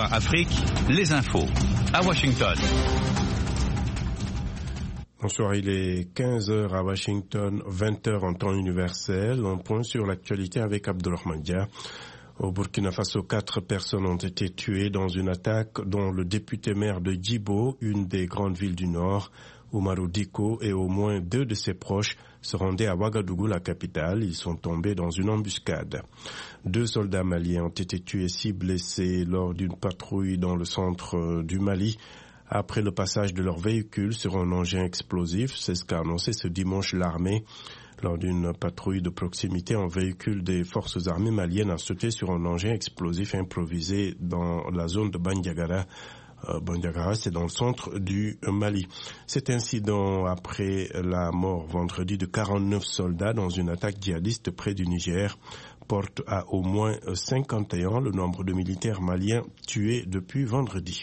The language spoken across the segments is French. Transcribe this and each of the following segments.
VOA Afrique, les infos à Washington. Bonsoir, il est 15h à Washington, 20h en temps universel. On point sur l'actualité avec Abdelrahman Dia. Au Burkina Faso, 4 personnes ont été tuées dans une attaque dont le député maire de Djibo, une des grandes villes du Nord, Oumarou Diko, et au moins 2 de ses proches se rendaient à Ouagadougou, la capitale. Ils sont tombés dans une embuscade. 2 soldats maliens ont été tués, 6 blessés lors d'une patrouille dans le centre du Mali, après le passage de leur véhicule sur un engin explosif. C'est ce qu'a annoncé ce dimanche l'armée. Lors d'une patrouille de proximité, un véhicule des forces armées maliennes a sauté sur un engin explosif improvisé dans la zone de Bandiagara. Bandiagara, c'est dans le centre du Mali. Cet incident après la mort vendredi de 49 soldats dans une attaque djihadiste près du Niger porte à au moins 51 le nombre de militaires maliens tués depuis vendredi.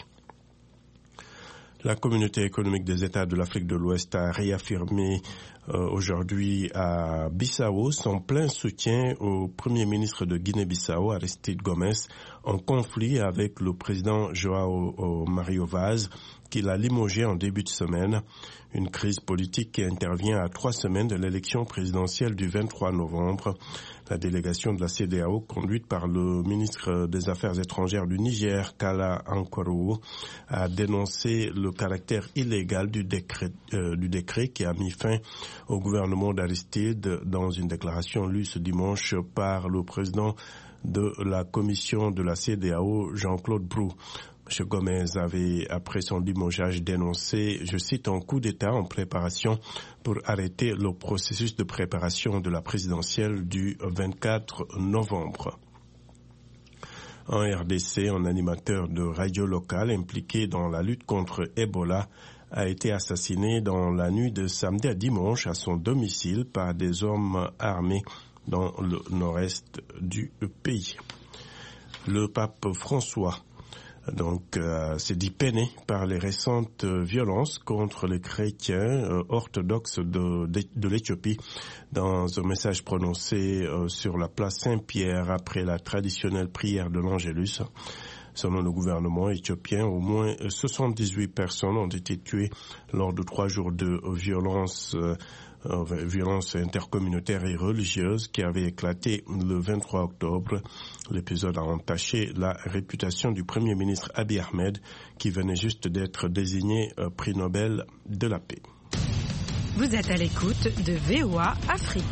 La communauté économique des États de l'Afrique de l'Ouest a réaffirmé aujourd'hui à Bissau son plein soutien au Premier ministre de Guinée-Bissau, Aristide Gomes, en conflit avec le président João Mario Vaz, qu'il a limogé en début de semaine. Une crise politique qui intervient à 3 semaines de l'élection présidentielle du 23 novembre. La délégation de la CEDEAO, conduite par le ministre des Affaires étrangères du Niger, Kala Ankorou, a dénoncé le caractère illégal du décret qui a mis fin au gouvernement d'Aristide dans une déclaration lue ce dimanche par le président de la commission de la CEDEAO, Jean-Claude Brou. M. Gomez avait, après son limogeage, dénoncé, je cite, un coup d'État en préparation pour arrêter le processus de préparation de la présidentielle du 24 novembre. En RDC, un animateur de radio locale impliqué dans la lutte contre Ebola a été assassiné dans la nuit de samedi à dimanche à son domicile par des hommes armés dans le nord-est du pays. Le pape François s'est dit peiné par les récentes violences contre les chrétiens orthodoxes de l'Éthiopie. Dans un message prononcé sur la place Saint-Pierre après la traditionnelle prière de l'Angélus, selon le gouvernement éthiopien, au moins 78 personnes ont été tuées lors de 3 jours de violences intercommunautaires et religieuses qui avaient éclaté le 23 octobre. L'épisode a entaché la réputation du Premier ministre Abiy Ahmed, qui venait juste d'être désigné prix Nobel de la paix. Vous êtes à l'écoute de VOA Afrique.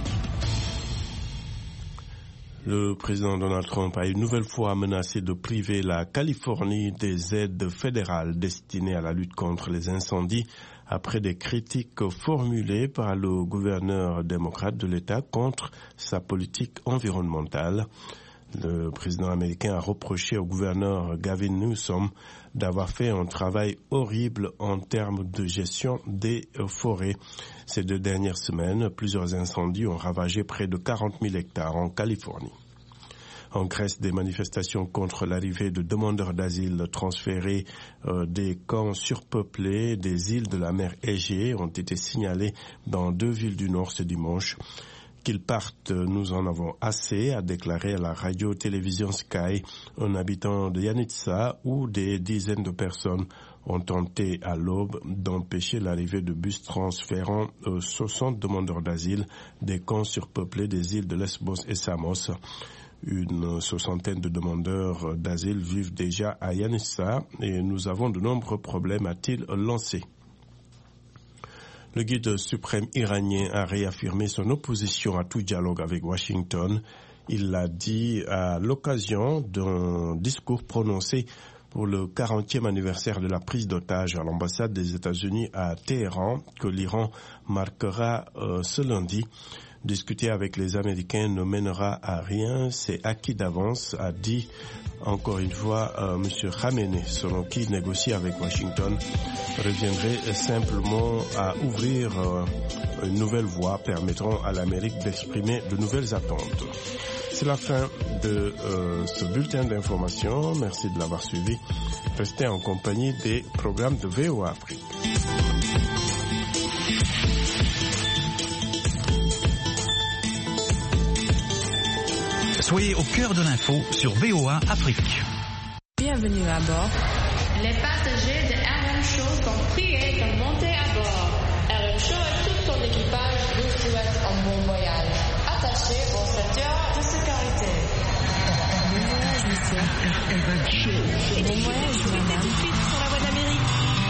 Le président Donald Trump a une nouvelle fois menacé de priver la Californie des aides fédérales destinées à la lutte contre les incendies après des critiques formulées par le gouverneur démocrate de l'État contre sa politique environnementale. Le président américain a reproché au gouverneur Gavin Newsom d'avoir fait un travail horrible en termes de gestion des forêts. Ces 2 dernières semaines, plusieurs incendies ont ravagé près de 40 000 hectares en Californie. En Grèce, des manifestations contre l'arrivée de demandeurs d'asile transférés des camps surpeuplés des îles de la mer Égée ont été signalées dans 2 villes du Nord ce dimanche. Qu'ils partent, nous en avons assez, a déclaré à la radio-télévision Sky un habitant de Yanitsa, où des dizaines de personnes ont tenté à l'aube d'empêcher l'arrivée de bus transférant 60 demandeurs d'asile des camps surpeuplés des îles de Lesbos et Samos. Une 60aine de demandeurs d'asile vivent déjà à Yanissa et nous avons de nombreux problèmes, a-t-il lancé. Le guide suprême iranien a réaffirmé son opposition à tout dialogue avec Washington. Il l'a dit à l'occasion d'un discours prononcé pour le 40e anniversaire de la prise d'otage à l'ambassade des États-Unis à Téhéran, que l'Iran marquera ce lundi. Discuter avec les Américains ne mènera à rien, c'est acquis d'avance, a dit encore une fois M. Khamenei, selon qui négocier avec Washington reviendrait simplement à ouvrir une nouvelle voie permettant à l'Amérique d'exprimer de nouvelles attentes. C'est la fin de ce bulletin d'information. Merci de l'avoir suivi. Restez en compagnie des programmes de VOA Afrique. Soyez au cœur de l'info sur VOA Afrique. Bienvenue Bienvenue à bord. Les passagers de RM Show sont priés de monter à bord. RM Show et tout son équipage vous souhaitent un bon voyage. Attachez vos ceintures de sécurité. Bon voyage, monsieur. RM Show. Bon voyage, madame. Tout de suite sur la voie d'Amérique.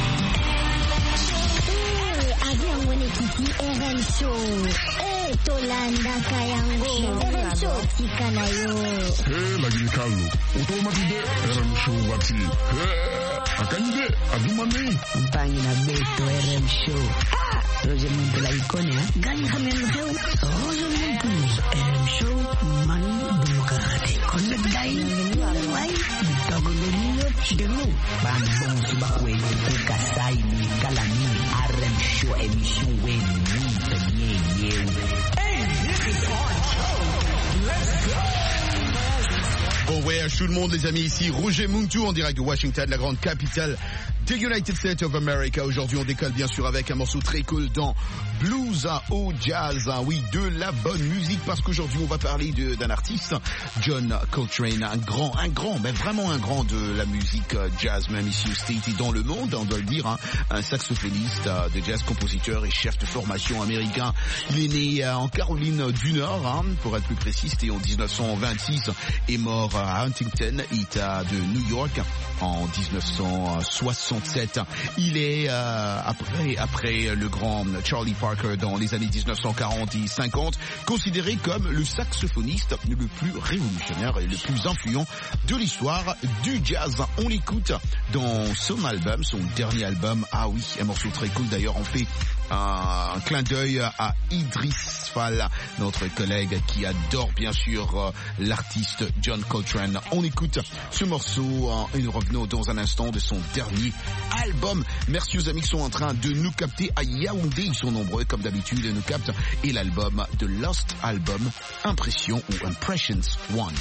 Avion Wenekiti RM Show. Tolanda Kayango. RM Show Tikanayo. Lagi calmo. Automatique RM Show Wati. Akande Adumane. Compagnie na Beto RM Show. Roger Muntu la icône, hein? Gagne Hamel Show. Roger Muntu. RM Show. Manu Bukate. Connect Guy. Why? Togolino Chidemo. Bambon Subakwe. Kukasai. Kalani. RM Show. Émission Weni. Bon voyage tout le monde les amis, ici Roger Muntu en direct de Washington, la grande capitale des United States of America. Aujourd'hui on décolle bien sûr avec un morceau très cool dans Blues au Jazz, oui, de la bonne musique, parce qu'aujourd'hui on va parler d'un artiste, John Coltrane, un grand, mais vraiment un grand de la musique jazz, même ici au States et dans le monde, on doit le dire, hein, un saxophoniste de jazz, compositeur et chef de formation américain. Il est né en Caroline du Nord, hein, pour être plus précis, c'était en 1926, et mort à Huntington, État de New York, en 1967. Il est après le grand Charlie Parker dans les années 1940 et 50, considéré comme le saxophoniste le plus révolutionnaire et le plus influent de l'histoire du jazz. On l'écoute dans son album, son dernier album. Ah oui, un morceau très cool d'ailleurs. On fait un clin d'œil à Idris Fall, notre collègue qui adore bien sûr l'artiste John Coltrane. On écoute ce morceau et nous revenons dans un instant de son dernier album. Merci aux amis qui sont en train de nous capter à Yaoundé, ils sont nombreux comme d'habitude et nous captent, et l'album de Lost Album, Impression ou Impressions One.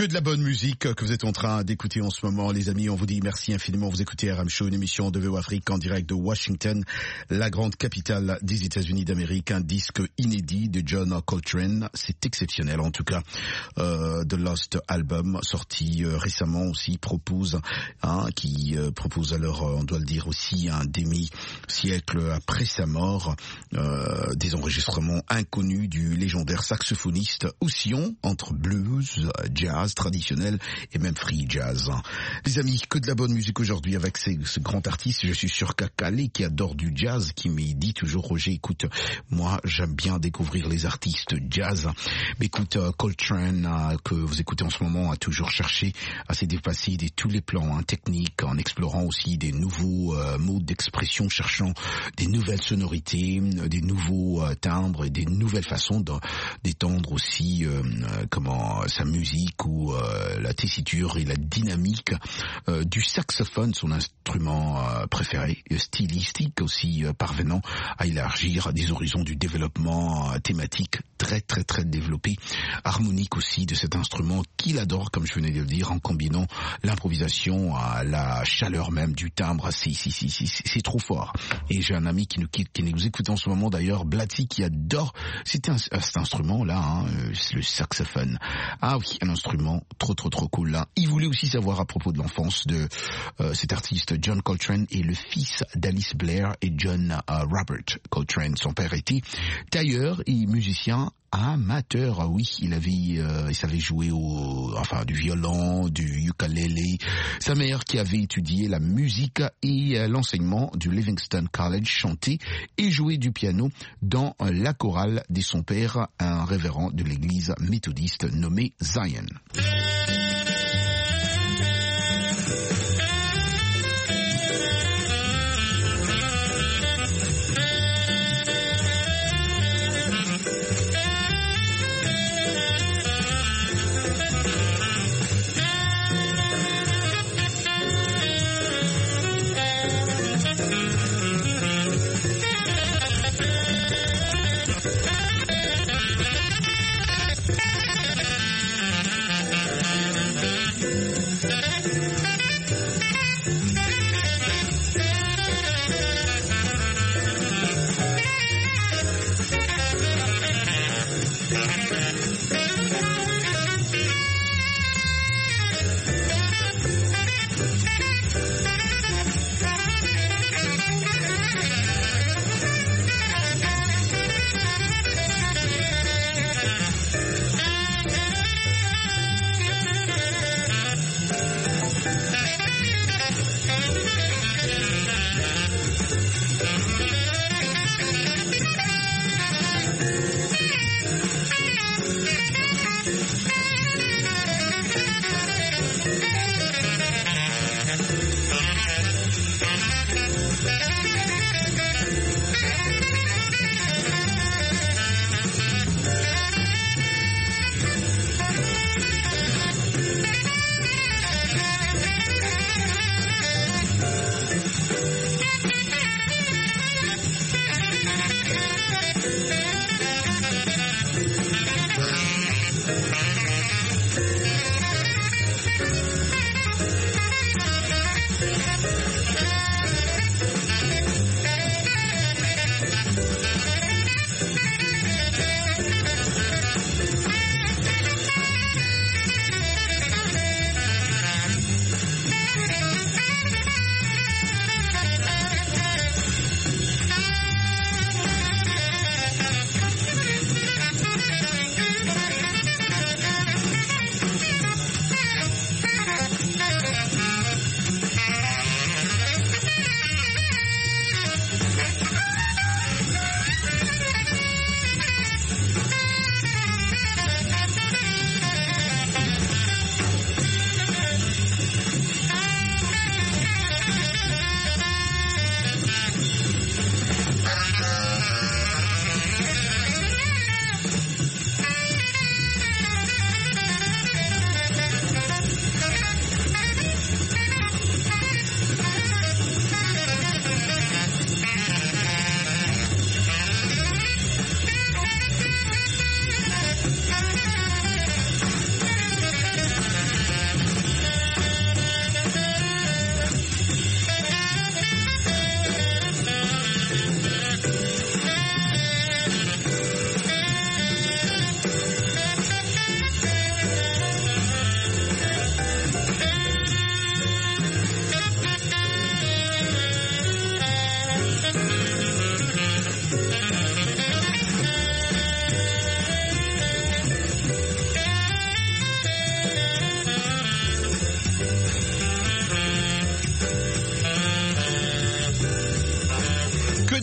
Que de la bonne musique que vous êtes en train d'écouter en ce moment, les amis. On vous dit merci infiniment. Vous écoutez RM Show, une émission de VO Afrique en direct de Washington, la grande capitale des États-Unis d'Amérique. Un disque inédit de John Coltrane. C'est exceptionnel, en tout cas. The Lost Album, sorti récemment aussi, propose, alors, on doit le dire aussi, un demi-siècle après sa mort, des enregistrements inconnus du légendaire saxophoniste oscillant entre blues, jazz traditionnel et même free jazz. Les amis, que de la bonne musique aujourd'hui avec ce grand artiste. Je suis sûr qu'Akale, qui adore du jazz, qui me dit toujours, Roger, écoute, moi j'aime bien découvrir les artistes jazz. Mais écoute, Coltrane, que vous écoutez en ce moment, a toujours cherché à se dépasser de tous les plans techniques, en explorant aussi des nouveaux modes d'expression, cherchant des nouvelles sonorités, des nouveaux timbres et des nouvelles façons d'étendre aussi sa musique, ou la tessiture et la dynamique du saxophone, son instrument préféré, stylistique aussi, parvenant à élargir des horizons du développement thématique très très très développé, harmonique aussi de cet instrument qu'il adore, comme je venais de le dire, en combinant l'improvisation à la chaleur même du timbre. C'est trop fort. Et j'ai un ami qui nous écoute en ce moment d'ailleurs, Blatty, qui adore cet instrument-là, le saxophone. Ah oui, un instrument trop cool là. Il voulait aussi savoir à propos de l'enfance de cet artiste John Coltrane et le fils d'Alice Blair et John Robert Coltrane. Son père était tailleur et musicien amateur. Oui, il savait jouer du violon, du ukulélé. Sa mère, qui avait étudié la musique et l'enseignement du Livingston College, chantait et jouait du piano dans la chorale de son père, un révérend de l'église méthodiste nommé Zion.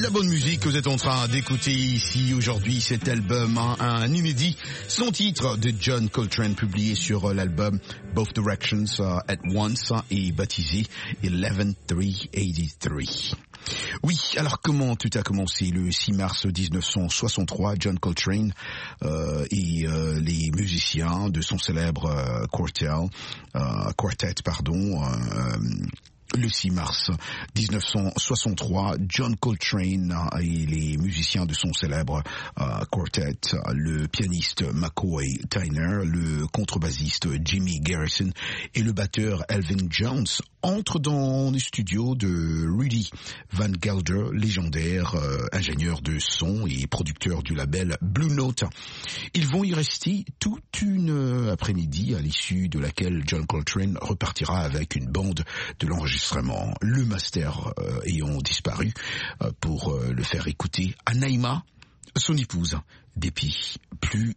la bonne musique que vous êtes en train d'écouter ici aujourd'hui, cet album, un inédit, son titre de John Coltrane publié sur l'album Both Directions at Once et baptisé 11383. Oui, alors comment tout a commencé? Le 6 mars 1963, John Coltrane et les musiciens de son célèbre quartet, le 6 mars 1963, John Coltrane et les musiciens de son célèbre quartet, le pianiste McCoy Tyner, le contrebassiste Jimmy Garrison et le batteur Elvin Jones entrent dans les studios de Rudy Van Gelder, légendaire ingénieur de son et producteur du label Blue Note. Ils vont y rester toute une après-midi, à l'issue de laquelle John Coltrane repartira avec une bande de l'enregistrement, le master ayant disparu pour le faire écouter à Naïma, son épouse, depuis plus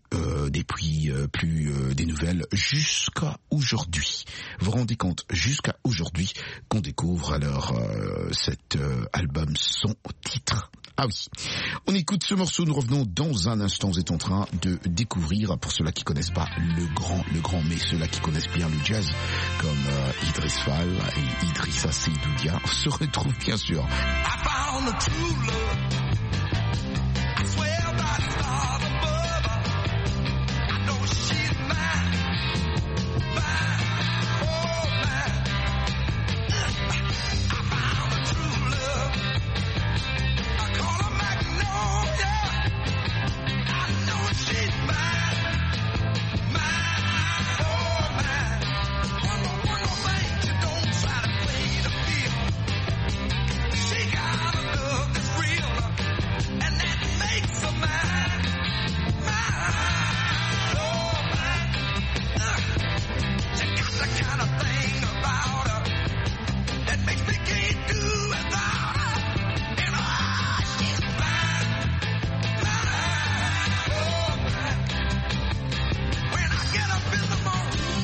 des nouvelles jusqu'à aujourd'hui. Vous vous rendez compte, jusqu'à aujourd'hui qu'on découvre alors cet album, son titre. Ah oui, on écoute ce morceau, nous revenons dans un instant. Vous êtes en train de découvrir, pour ceux-là qui connaissent pas le grand, mais ceux-là qui connaissent bien le jazz, comme Idriss Fall et Idrissa Seydoudia, se retrouvent bien sûr. I found the true love. I swear by the stars above. I know she's mine, mine, oh mine. I found the true love. I call her Magnolia. I know she's mine, mine, oh mine. One more thing, you don't try to play the field. She got a love that's real, and that makes her mine, mine, oh mine. She got the kind of thing about her that makes me can't do without her. And she's mine, mine, oh mine. When I get up in the morning,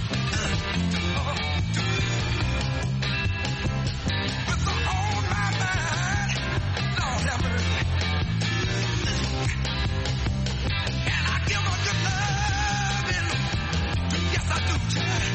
with her on my mind, Lord have mercy. And I give her good loving, yes I do, child.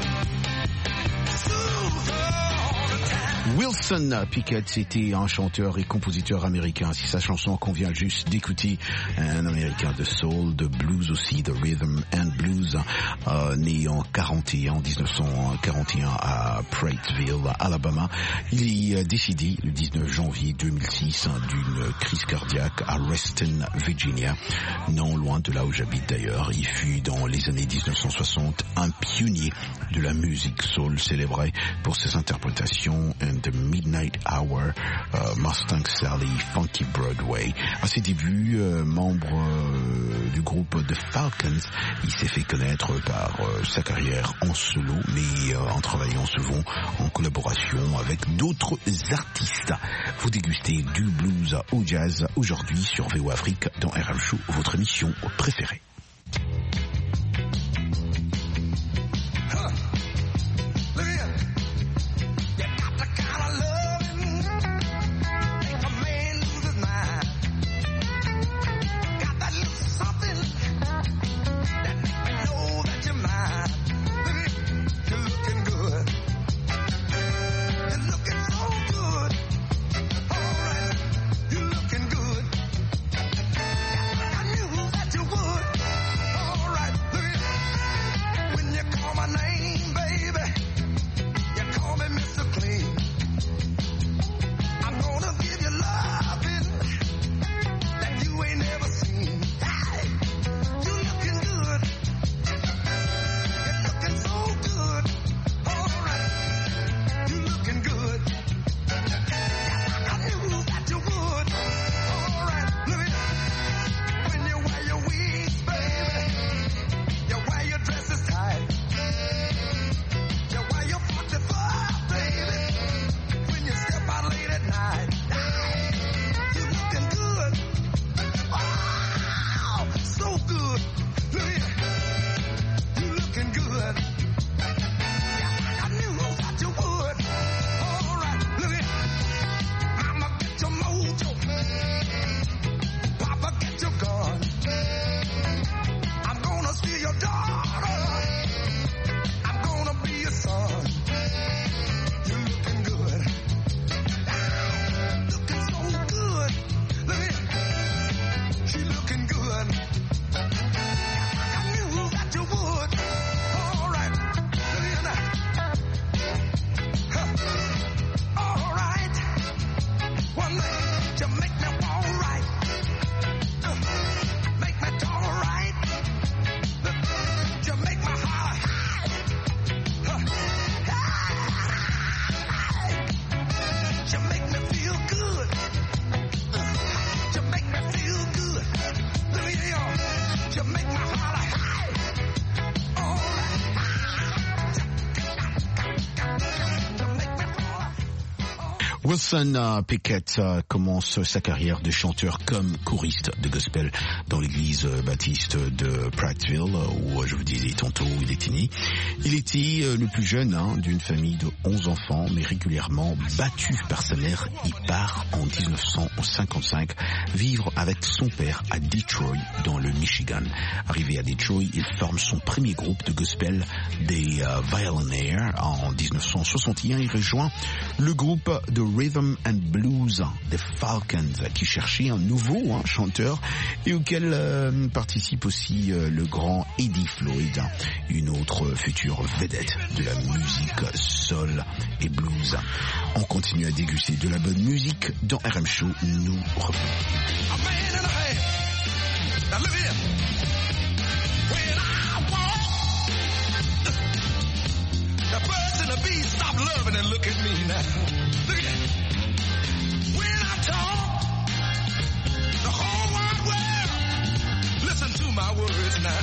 Soothe her all the time. Wilson Pickett, c'était un chanteur et compositeur américain. C'est sa chanson qu'on vient juste d'écouter, un américain de soul, de blues aussi, de rhythm and blues, né en 1941 à Prattville, Alabama. Il est décédé le 19 janvier 2006 d'une crise cardiaque à Reston, Virginia, non loin de là où j'habite d'ailleurs. Il fut dans les années 1960 un pionnier de la musique soul, célébré pour ses interprétations in the Midnight Hour, Mustang Sally, Funky Broadway. À ses débuts, membre du groupe The Falcons, il s'est fait connaître par sa carrière en solo, mais en travaillant souvent en collaboration avec d'autres artistes. Vous dégustez du blues au jazz aujourd'hui sur VOA Afrique dans RM Show, votre émission préférée. Would Wilson Pickett commence sa carrière de chanteur comme choriste de gospel dans l'église baptiste de Prattville, où je vous disais tantôt il était né. Il était le plus jeune d'une famille de 11 enfants, mais régulièrement battu par sa mère. Il part en 1955 vivre avec son père à Detroit, dans le Michigan. Arrivé à Detroit, il forme son premier groupe de gospel, des Violinaires. En 1961, il rejoint le groupe de Rhythm and Blues des Falcons, qui cherchait un nouveau chanteur et auquel participe aussi le grand Eddie Floyd, une autre future vedette de la musique soul et blues. On continue à déguster de la bonne musique dans RM Show. Nous revenons. The bees stop loving and look at me now. Look at that. When I talk, the whole wide world listen to my words now.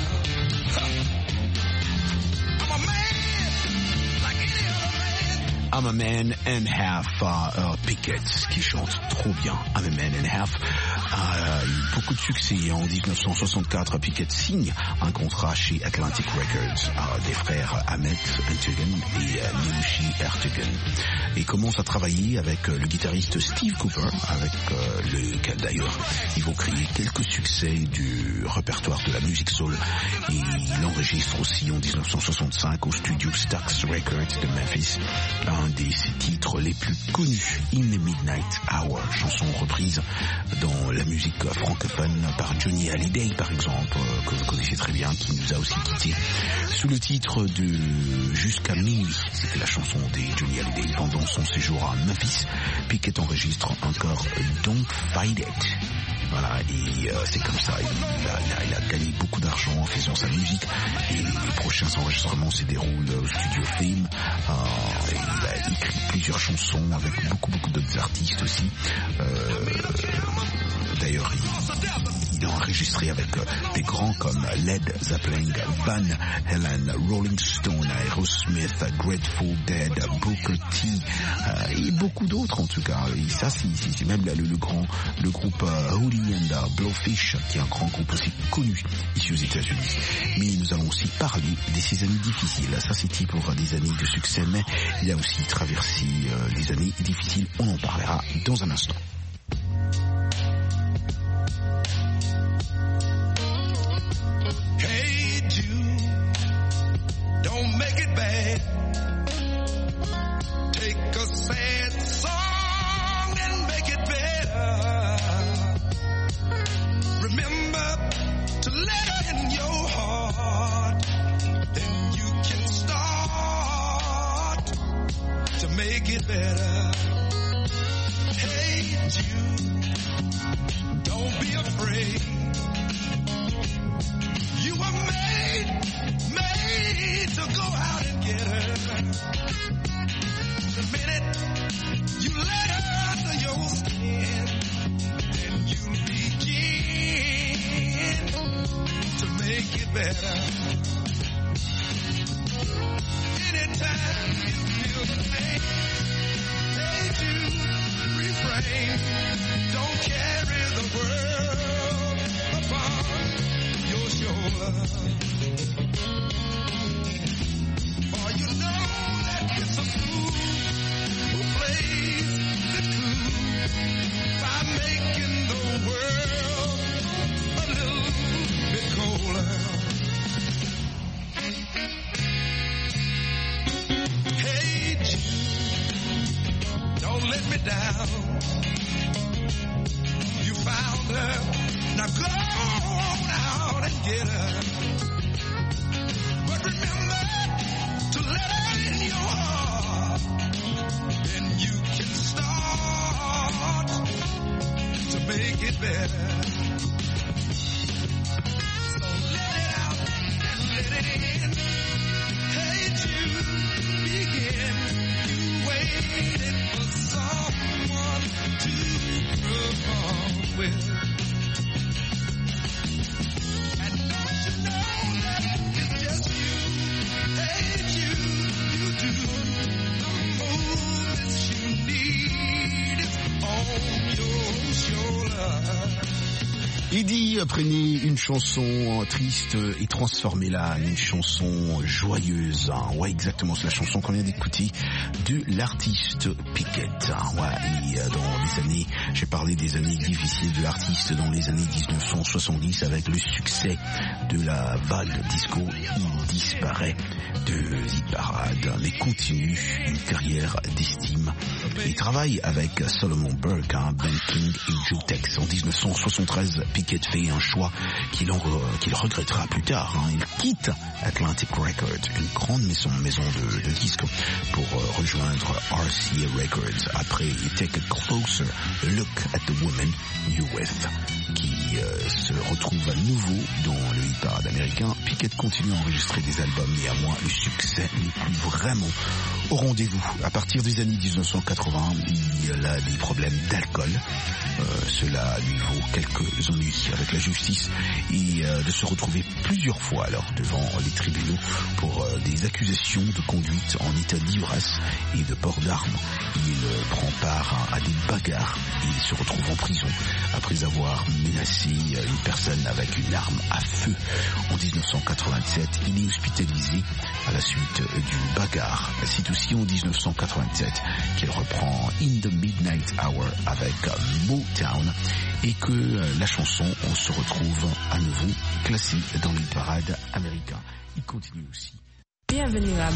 I'm a man like any other man. I'm a Man and Half, Pickett, qui chante trop bien. I'm a Man and Half a eu beaucoup de succès. En 1964, Pickett signe un contrat chez Atlantic Records des frères Ahmet Ertegun et Lemushi Ertegun, et commence à travailler avec le guitariste Steve Cooper, avec lequel d'ailleurs ils vont créer quelques succès du répertoire de la musique soul. Et il enregistre aussi en 1965 au studio Stax Records de Memphis un de ses titres les plus connus, In the Midnight Hour, chanson reprise dans la musique francophone par Johnny Hallyday par exemple, que vous connaissez très bien, qui nous a aussi quittés sous le titre de Jusqu'à minuit. C'était la chanson de Johnny Hallyday pendant son séjour à Memphis. Pickett enregistre encore Don't Fight It. Voilà, et c'est comme ça, il a gagné beaucoup d'argent en faisant sa musique, et les prochains enregistrements se déroulent au studio Fame. Il a écrit plusieurs chansons avec beaucoup d'autres artistes aussi. D'ailleurs, il a enregistré avec des grands comme Led Zeppelin, Van Halen, Rolling Stone, Aerosmith, Grateful Dead, Booker T, et beaucoup d'autres en tout cas. Et ça, c'est même le groupe Hootie and Blowfish, qui est un grand groupe aussi connu ici aux États-Unis. Mais nous allons aussi parler de ces années difficiles. Ça, c'était pour des années de succès, mais il a aussi traversé des années difficiles. On en parlera dans un instant. Qui dit prenez une chanson triste et transformez-la en une chanson joyeuse. Ouais, exactement, c'est la chanson qu'on vient d'écouter de l'artiste Piquet. Ouais, et dans les années, j'ai parlé des années difficiles de l'artiste dans les années 1970 avec le succès de la vague disco. Il disparaît de hit-parade, mais continue une carrière d'estime. Il travaille avec Solomon Burke, Ben King et Joe Tex. En 1973, Piquet fait un choix qu'il regrettera plus tard. Il quitte Atlantic Records, une grande maison de disques, pour rejoindre RCA Records après Take a Closer Look at the Woman You With, qui se retrouve à nouveau dans le hit-parade américain. Piquet continue à enregistrer des albums, néanmoins le succès n'est plus vraiment au rendez-vous. À partir des années 1980, il a des problèmes d'alcool. Cela lui vaut quelques ennuis avec la justice et de se retrouver plusieurs fois alors devant les tribunaux pour des accusations de conduite en état d'ivresse et de port d'armes. Il prend part à des bagarres et il se retrouve en prison après avoir menacé une personne avec une arme à feu. En 1987, il est hospitalisé à la suite d'une bagarre. C'est aussi en 1987 qu'il reprend In the Midnight Hour avec Motown et que la chanson, on se retrouve à nouveau classée dans les parades américains. Il continue aussi. Bienvenue à